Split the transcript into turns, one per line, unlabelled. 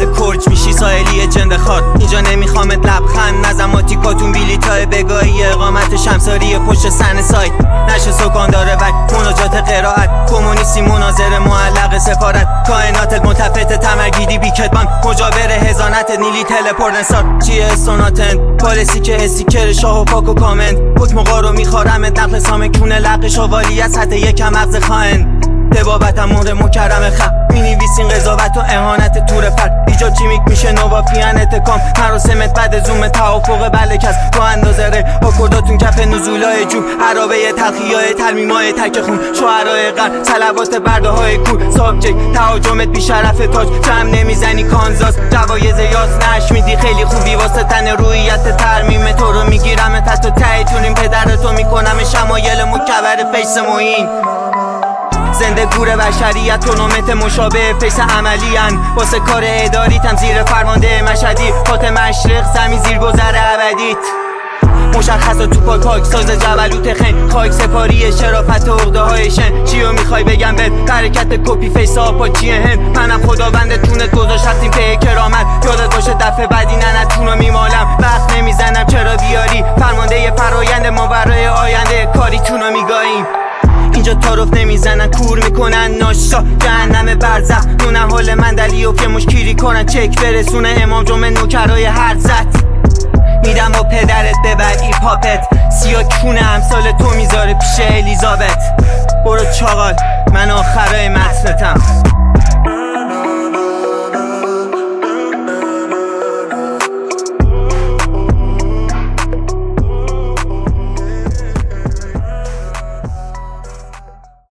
وقت کرج میشی ساحلی جنده خار. اینجا نمیخوامت لبخند نزم آتیکاتون بیلیتای بگاهی اقامت شمساری پشت سن سایت نشه سکان داره و مناجات قرائت کمونیستی مناظر معلق سفارت کائنات الملتفت تمرگیدی بیکتبان مجابر هزانت نیلی تلپورت انصار چیه سوناتن پالیسی که استیکر شاه و پاک و کامنت حکم قارو میخارم نقل سامکونه لق شوالی از حتی یکم مغز خائن دبابتم مهر مکرم خم مینویسین قضاوت و اهانت تور پر ایجاد چیمیک میشه نوافیان اتکام مراسمت بعد زوم توافق بلکس با اندازه ره آکورداتون کف نزولای جون عرابه تلخیای ترمیمای تک خون شعرهای قرن صلوات برده های کور سابجکت تهاجمت بیشرف تاج جمع نمیزنی کانزاس جوایز یاس نش میدی خیلی خوبی واسه تن رویت ترمیم تو رو میگیرم تحت تایتونیم پدرتو میکنم شمایل مکبر فیس موین زنده گور بشریت تورنمنت مشابه فیس عملیان واسه کار اداریتم زیر فرمانده مشهدی خاط مشرق زمین زیر گذر ابدیت مشخص و تو پاک ساز جبلوت خن خاک سپاری شرافت و عقده های شن چیو میخوای بگم بهت حرکت کپی فیس آپا چیه هند منم خداوند تونت گذاشت رفتیم به کرامت یادت باشه دفعه بعدی ننتونو میمالم وقت نمیزنم چرا بیاری فرمانده فرایند ما برای آینده کاری تونو میگاییم اینجا تعارف نمیزنن کور میکنن ناشا جهنم برزخ نونه حال مندلی که مشکیری کنن چک برسونه امام جمعه نوکرای هر زد میدم با پدرت ببر ای پاپت سیا کونه امثال تو میذاره پیش الیزابت برو چاقال من آخرای متنتم